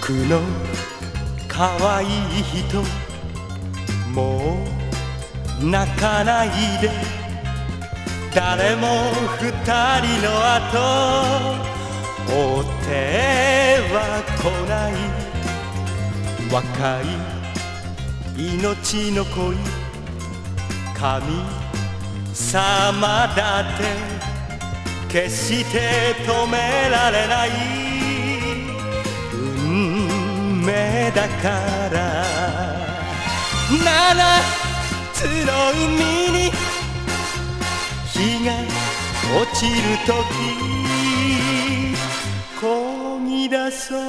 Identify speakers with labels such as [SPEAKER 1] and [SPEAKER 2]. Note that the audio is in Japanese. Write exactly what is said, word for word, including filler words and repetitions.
[SPEAKER 1] 僕の可愛い人もう泣かないで、誰も二人の後追っては来ない。若い命の恋、神様だって決して止められない運命だから。七つの海に日が落ちるとき漕ぎ出そう。